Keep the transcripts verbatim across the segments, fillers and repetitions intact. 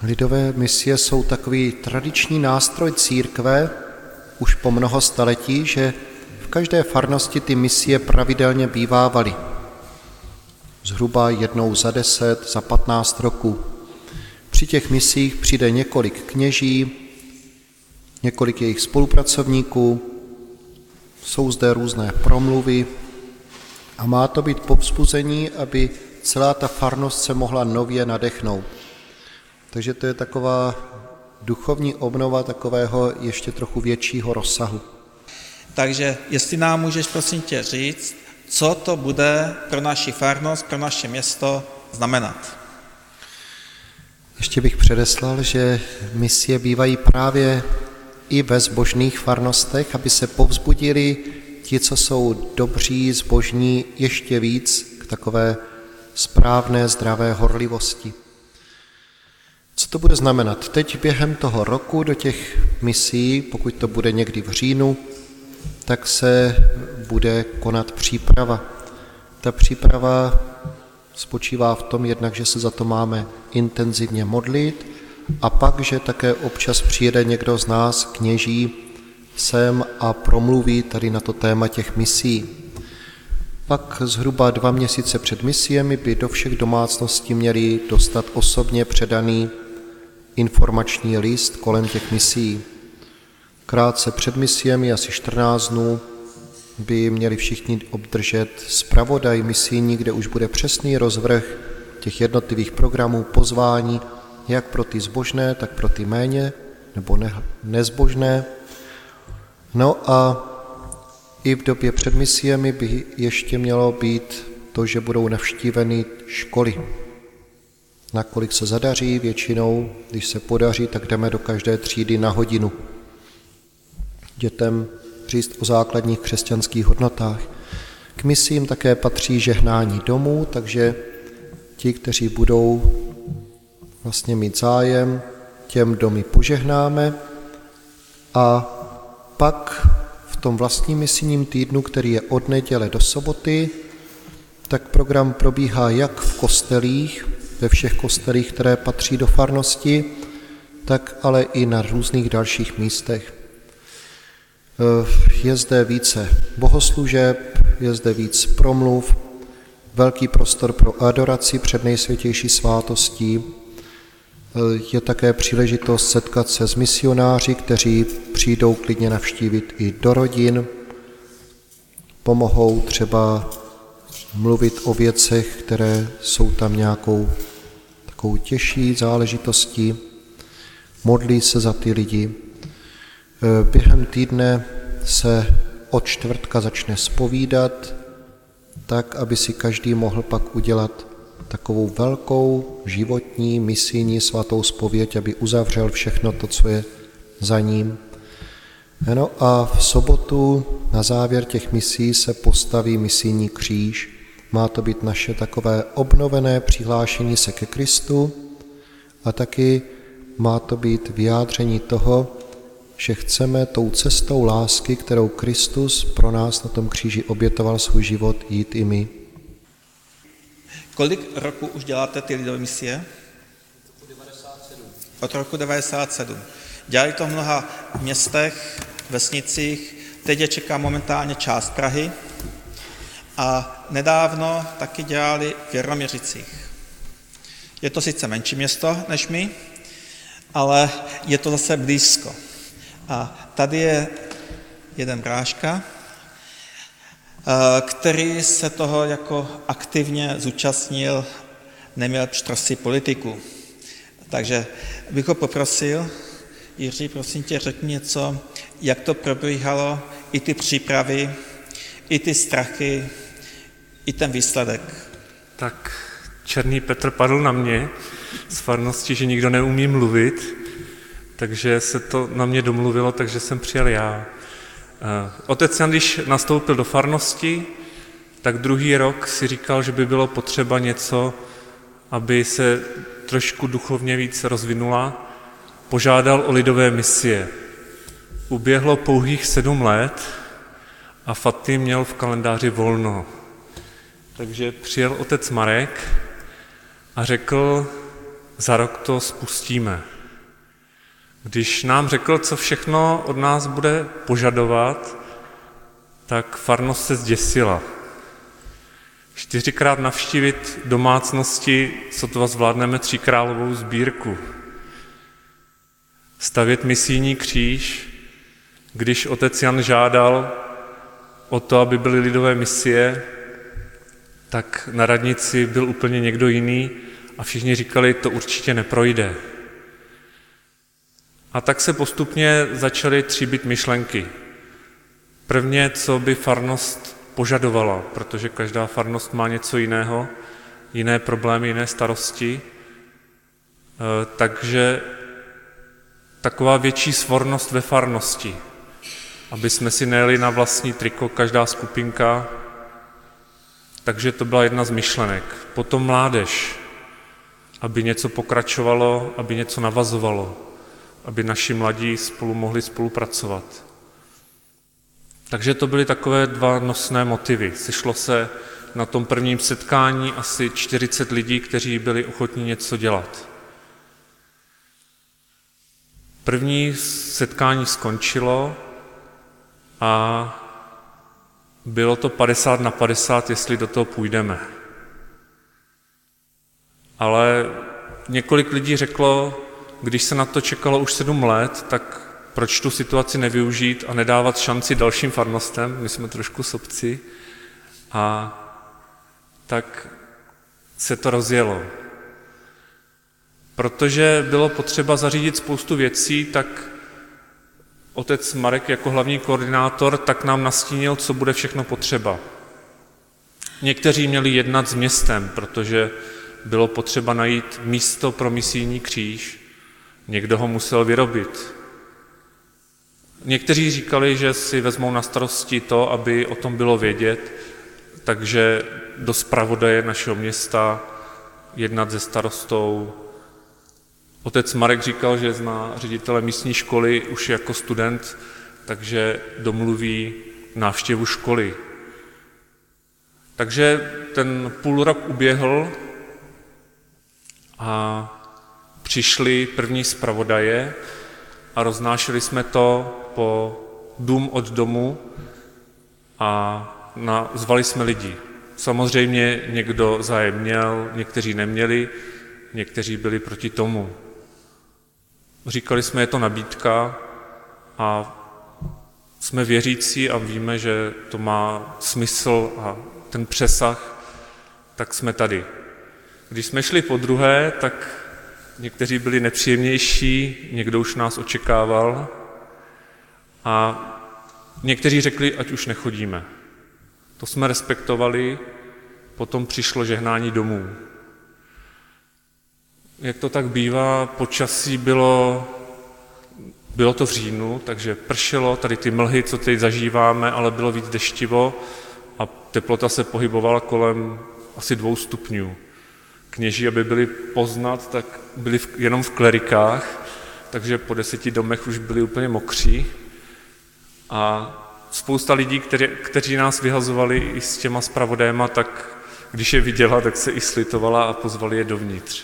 Lidové misie jsou takový tradiční nástroj církve už po mnoho staletí, že v každé farnosti ty misie pravidelně bývávaly. Zhruba jednou za deset, za patnáct roků. Při těch misích přijde několik kněží, několik jejich spolupracovníků, jsou zde různé promluvy a má to být povzbuzení, aby celá ta farnost se mohla nově nadechnout. Takže to je taková duchovní obnova takového ještě trochu většího rozsahu. Takže jestli nám můžeš prosím tě říct, co to bude pro naši farnost, pro naše město znamenat? Ještě bych předeslal, že misie bývají právě i ve zbožných farnostech, aby se povzbudili ti, co jsou dobří, zbožní, ještě víc k takové správné, zdravé horlivosti. Co to bude znamenat? Teď během toho roku do těch misí, pokud to bude někdy v říjnu, tak se bude konat příprava. Ta příprava spočívá v tom jednak, že se za to máme intenzivně modlit a pak, že také občas přijede někdo z nás, kněží, sem a promluví tady na to téma těch misí. Pak zhruba dva měsíce před misiemi by do všech domácností měli dostat osobně předaný informační list kolem těch misí. Krátce před misiemi, asi čtrnáct dnů, by měli všichni obdržet zpravodaj misijní, kde už bude přesný rozvrh těch jednotlivých programů, pozvání, jak pro ty zbožné, tak pro ty méně nebo ne, nezbožné. No a i v době před misiemi by ještě mělo být to, že budou navštíveny školy. Nakolik se zadaří, většinou, když se podaří, tak jdeme do každé třídy na hodinu. Dětem říct o základních křesťanských hodnotách. K misím také patří žehnání domů, takže ti, kteří budou vlastně mít zájem, těm domy požehnáme a pak v tom vlastním misijním týdnu, který je od neděle do soboty, tak program probíhá jak v kostelích, ve všech kostelích, které patří do farnosti, tak ale i na různých dalších místech. Je zde více bohoslužeb, je zde víc promluv, velký prostor pro adoraci před nejsvětější svátostí. Je také příležitost setkat se s misionáři, kteří přijdou klidně navštívit i do rodin, pomohou třeba mluvit o věcech, které jsou tam nějakou takovou těžší záležitostí, modlí se za ty lidi. Během týdne se od čtvrtka začne zpovídat, tak, aby si každý mohl pak udělat takovou velkou životní, misijní svatou zpověď, aby uzavřel všechno to, co je za ním. No a v sobotu na závěr těch misí se postaví misijní kříž. Má to být naše takové obnovené přihlášení se ke Kristu a taky má to být vyjádření toho, že chceme tou cestou lásky, kterou Kristus pro nás na tom kříži obětoval svůj život, jít i my. Kolik roku už děláte ty lidové misie? Od roku devadesát sedm. Dělali to v mnoha městech, vesnicích, teď je čeká momentálně část Prahy a nedávno taky dělali v Jarnoměřicích. Je to sice menší město než my, ale je to zase blízko. A tady je jeden bráška, který se toho jako aktivně zúčastnil, neměl pštrosy politiku. Takže bych ho poprosil, Jiří, prosím tě, řekni něco, jak to probíhalo, i ty přípravy, i ty strachy, i ten výsledek. Tak Černý Petr padl na mě z farnosti, že nikdo neumí mluvit, takže se to na mě domluvilo, takže jsem přijel já. Otec Jan, když nastoupil do farnosti, tak druhý rok si říkal, že by bylo potřeba něco, aby se trošku duchovně víc rozvinula. Požádal o lidové misie. Uběhlo pouhých sedm let a Fatim měl v kalendáři volno. Takže přijel otec Marek a řekl, za rok to spustíme. Když nám řekl, co všechno od nás bude požadovat, tak farnost se zděsila. Čtyřikrát navštívit domácnosti, sotva zvládneme tříkrálovou sbírku. Stavět misijní kříž, když otec Jan žádal o to, aby byly lidové misie, tak na radnici byl úplně někdo jiný a všichni říkali, to určitě neprojde. A tak se postupně začaly tříbit myšlenky. Prvně, co by farnost požadovala, protože každá farnost má něco jiného, jiné problémy, jiné starosti. Takže taková větší svornost ve farnosti, aby jsme si nejeli na vlastní triko, každá skupinka. Takže to byla jedna z myšlenek. Potom mládež, aby něco pokračovalo, aby něco navazovalo, aby naši mladí spolu mohli spolupracovat. Takže to byly takové dva nosné motivy. Sešlo se na tom prvním setkání asi čtyřicet lidí, kteří byli ochotní něco dělat. První setkání skončilo a bylo to padesát na padesát, jestli do toho půjdeme. Ale několik lidí řeklo, když se na to čekalo už sedm let, tak proč tu situaci nevyužít a nedávat šanci dalším farnostem, my jsme trošku sobci, a tak se to rozjelo. Protože bylo potřeba zařídit spoustu věcí, tak otec Marek jako hlavní koordinátor tak nám nastínil, co bude všechno potřeba. Někteří měli jednat s městem, protože bylo potřeba najít místo pro misijní kříž. Někdo ho musel vyrobit. Někteří říkali, že si vezmou na starosti to, aby o tom bylo vědět, takže do zpravodaje našeho města jednat se starostou. Otec Marek říkal, že zná ředitele místní školy už jako student, takže domluví návštěvu školy. Takže ten půl rok uběhl a přišli první zpravodaje a roznášeli jsme to po dům od domu a na, zvali jsme lidi. Samozřejmě někdo zájem měl, někteří neměli, někteří byli proti tomu. Říkali jsme, je to nabídka a jsme věřící a víme, že to má smysl a ten přesah, tak jsme tady. Když jsme šli po druhé, tak někteří byli nepříjemnější, někdo už nás očekával a někteří řekli, ať už nechodíme. To jsme respektovali, potom přišlo žehnání domů. Jak to tak bývá, počasí bylo, bylo to v říjnu, takže pršelo, tady ty mlhy, co teď zažíváme, ale bylo víc deštivo a teplota se pohybovala kolem asi dvou stupňů. Kněží, aby byli poznat, tak byli v, jenom v klerikách, takže po deseti domech už byli úplně mokří. A spousta lidí, kteří, kteří nás vyhazovali i s těma zpravodajema, tak když je viděla, tak se i slitovala a pozvali je dovnitř.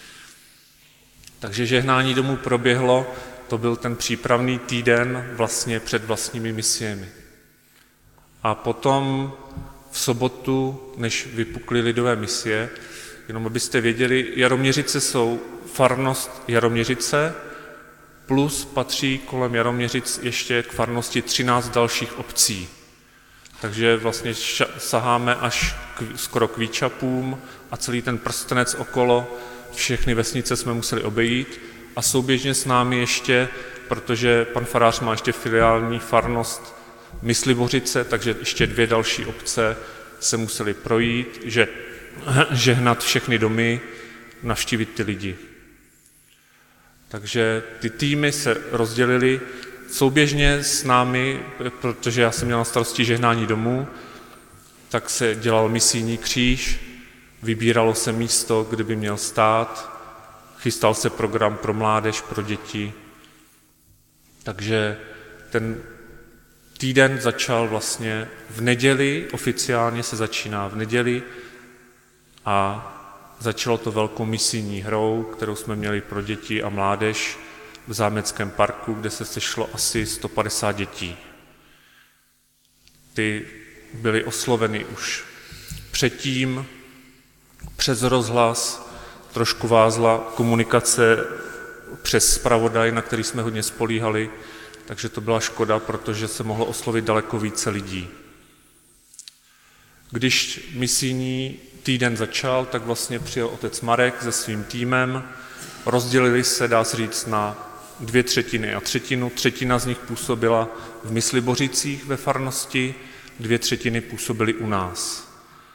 Takže žehnání domů proběhlo, to byl ten přípravný týden vlastně před vlastními misiemi. A potom v sobotu, než vypukly lidové misie, jenom abyste věděli, Jaroměřice jsou farnost Jaroměřice, plus patří kolem Jaroměřic ještě k farnosti třináct dalších obcí. Takže vlastně saháme až k, skoro k Výčapům a celý ten prstenec okolo, všechny vesnice jsme museli obejít a souběžně s námi ještě, protože pan farář má ještě filiální farnost Myslivořice, takže ještě dvě další obce se museli projít, že žehnat všechny domy, navštívit ty lidi. Takže ty týmy se rozdělily souběžně s námi, protože já jsem měl na starosti žehnání domů, tak se dělal misijní kříž, vybíralo se místo, kde by měl stát, chystal se program pro mládež, pro děti. Takže ten týden začal vlastně v neděli, oficiálně se začíná v neděli, a začalo to velkou misijní hrou, kterou jsme měli pro děti a mládež v Zámeckém parku, kde se sešlo asi sto padesát dětí. Ty byly osloveny už předtím, přes rozhlas, trošku vázla komunikace přes zpravodaj, na který jsme hodně spolíhali, takže to byla škoda, protože se mohlo oslovit daleko více lidí. Když misijní týden začal, tak vlastně přijel otec Marek se svým týmem, rozdělili se, dá se říct, na dvě třetiny a třetinu. Třetina z nich působila v Myslibořicích ve farnosti, dvě třetiny působily u nás.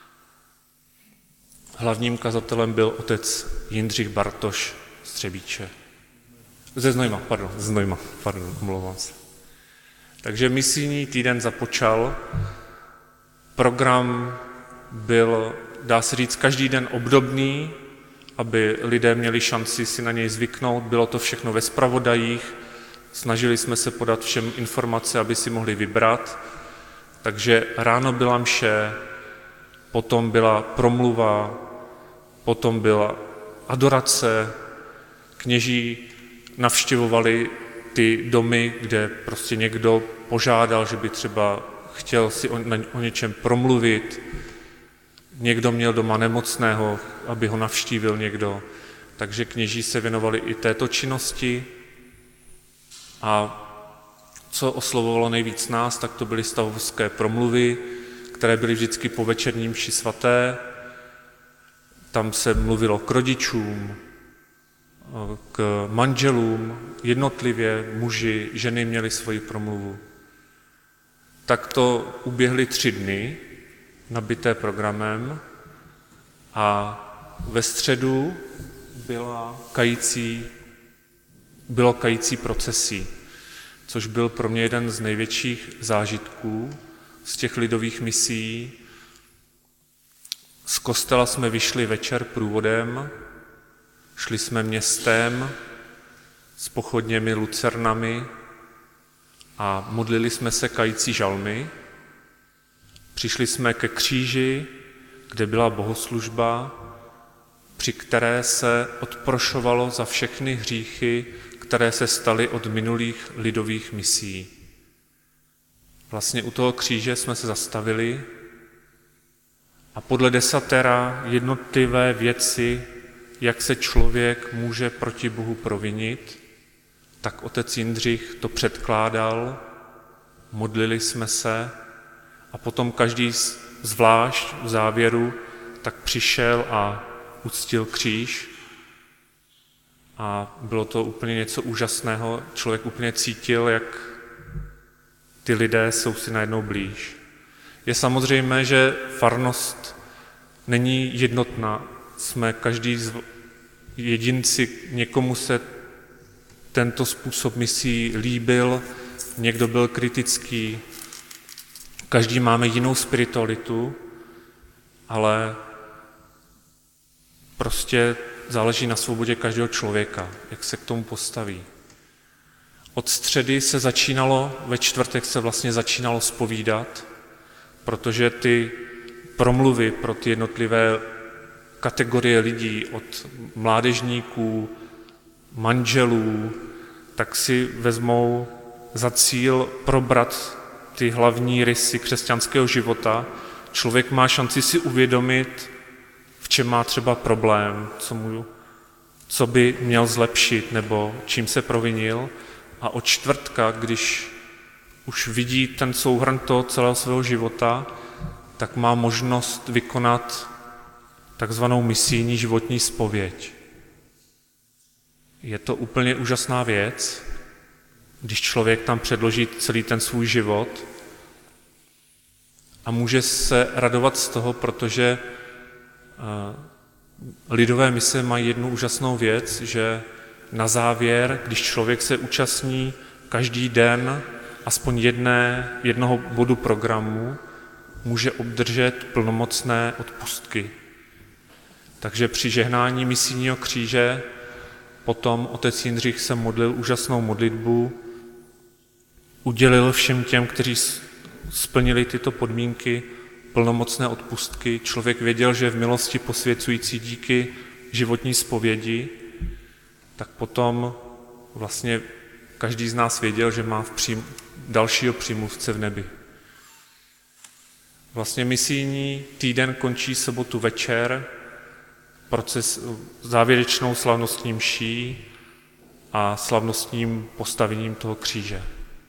Hlavním kazatelem byl otec Jindřich Bartoš z Třebíče. Ze Znojma, pardon, ze Znojma, pardon, omlouvám se. Takže misijní týden započal. Program byl, dá se říct, každý den obdobný, aby lidé měli šanci si na něj zvyknout. Bylo to všechno ve zpravodajích, snažili jsme se podat všem informace, aby si mohli vybrat. Takže ráno byla mše, potom byla promluva, potom byla adorace, kněží navštěvovali ty domy, kde prostě někdo požádal, že by třeba chtěl si o, o něčem promluvit, někdo měl doma nemocného, aby ho navštívil někdo, takže kněží se věnovali i této činnosti. A co oslovovalo nejvíc nás, tak to byly stavovské promluvy, které byly vždycky po večerní mši svaté. Tam se mluvilo k rodičům, k manželům, jednotlivě muži, ženy měly svoji promluvu. Tak to uběhly tři dny, nabité programem, a ve středu byla kající, bylo kající procesí, což byl pro mě jeden z největších zážitků z těch lidových misií. Z kostela jsme vyšli večer průvodem, šli jsme městem s pochodněmi, lucernami a modlili jsme se kající žalmy. Přišli jsme ke kříži, kde byla bohoslužba, při které se odprošovalo za všechny hříchy, které se staly od minulých lidových misií. Vlastně u toho kříže jsme se zastavili a podle desatera jednotlivé věci, jak se člověk může proti Bohu provinit, tak otec Jindřich to předkládal, modlili jsme se a potom každý zvlášť v závěru tak přišel a uctil kříž a bylo to úplně něco úžasného. Člověk úplně cítil, jak ty lidé jsou si najednou blíž. Je samozřejmé, že farnost není jednotná. Jsme každý z jedinci, někomu se tento způsob misí líbil, někdo byl kritický, každý máme jinou spiritualitu, ale prostě záleží na svobodě každého člověka, jak se k tomu postaví. Od středy se začínalo, ve čtvrtek se vlastně začínalo zpovídat, protože ty promluvy pro ty jednotlivé kategorie lidí, od mládežníků, manželů, tak si vezmou za cíl probrat ty hlavní rysy křesťanského života. Člověk má šanci si uvědomit, v čem má třeba problém, co, mu, co by měl zlepšit nebo čím se provinil. A od čtvrtka, když už vidí ten souhrn toho celého svého života, tak má možnost vykonat takzvanou misijní životní zpověď. Je to úplně úžasná věc, když člověk tam předloží celý ten svůj život a může se radovat z toho, protože lidové mise mají jednu úžasnou věc, že na závěr, když člověk se účastní každý den aspoň jedné, jednoho bodu programu, může obdržet plnomocné odpustky. Takže při žehnání misijního kříže potom otec Jindřich se modlil úžasnou modlitbu, udělil všem těm, kteří splnili tyto podmínky, plnomocné odpustky. Člověk věděl, že v milosti posvěcující díky životní zpovědi, tak potom vlastně každý z nás věděl, že má v přím, dalšího přímluvce v nebi. Vlastně misijní týden končí sobotu večer, proces závěrečnou slavnostní mší a slavnostním postavením toho kříže.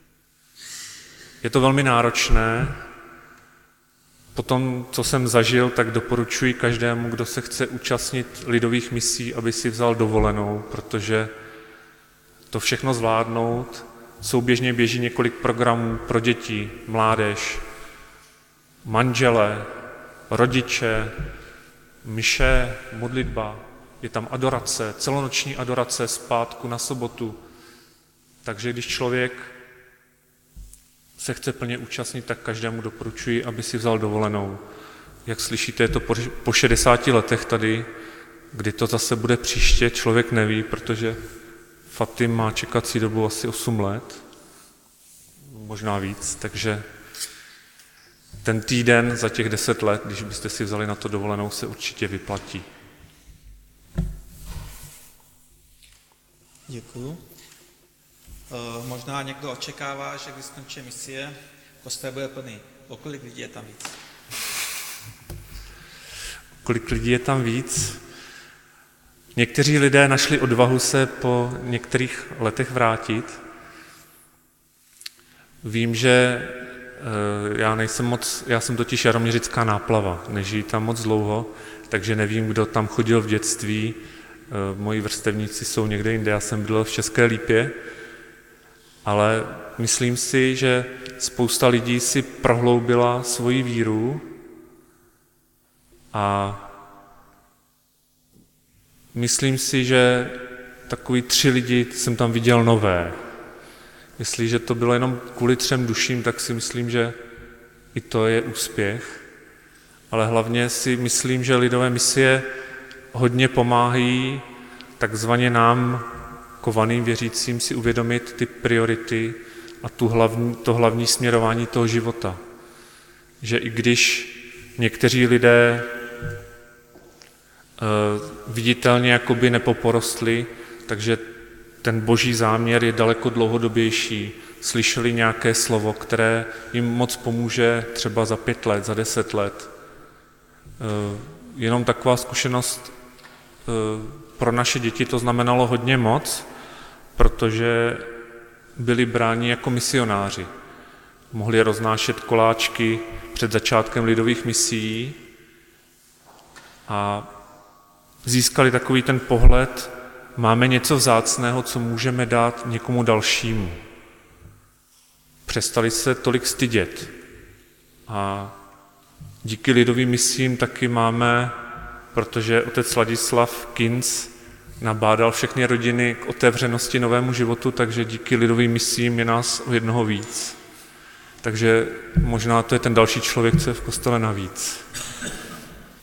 Je to velmi náročné. Po tom, co jsem zažil, tak doporučuji každému, kdo se chce účastnit lidových misí, aby si vzal dovolenou, protože to všechno zvládnout. Souběžně běží několik programů pro děti, mládež, manžele, rodiče, mše, modlitba, je tam adorace, celonoční adorace z pátku na sobotu. Takže když člověk se chce plně účastnit, tak každému doporučuji, aby si vzal dovolenou. Jak slyšíte, je to po šedesáti letech tady, kdy to zase bude příště, člověk neví, protože Fatim má čekací dobu asi osm let, možná víc, takže ten týden za těch deset let, když byste si vzali na to dovolenou, se určitě vyplatí. Děkuju. E, možná někdo očekává, že když skončí misie, kostel bude plný. O kolik lidí je tam víc? Kolik lidí je tam víc? Někteří lidé našli odvahu se po některých letech vrátit. Vím, že já nejsem moc, já jsem totiž jaroměřická náplava, nežijí tam moc dlouho, takže nevím, kdo tam chodil v dětství. Moji vrstevníci jsou někde jinde, já jsem byl v České Lípě, ale myslím si, že spousta lidí si prohloubila svoji víru a myslím si, že takový tři lidi jsem tam viděl nové. Jestliže to bylo jenom kvůli třem duším, tak si myslím, že i to je úspěch. Ale hlavně si myslím, že lidové misie hodně pomáhají takzvaně nám, kovaným věřícím, si uvědomit ty priority a tu hlavní, to hlavní směrování toho života. Že i když někteří lidé uh, viditelně jakoby nepoporostli, takže ten boží záměr je daleko dlouhodobější. Slyšeli nějaké slovo, které jim moc pomůže třeba za pět let, za deset let. Jenom taková zkušenost pro naše děti to znamenalo hodně moc, protože byli bráni jako misionáři. Mohli roznášet koláčky před začátkem lidových misií a získali takový ten pohled, máme něco vzácného, co můžeme dát někomu dalšímu. Přestali se tolik stydět. A díky lidovým misím taky máme, protože otec Ladislav Kinc nabádal všechny rodiny k otevřenosti novému životu, takže díky lidovým misím je nás o jednoho víc. Takže možná to je ten další člověk, co je v kostele navíc.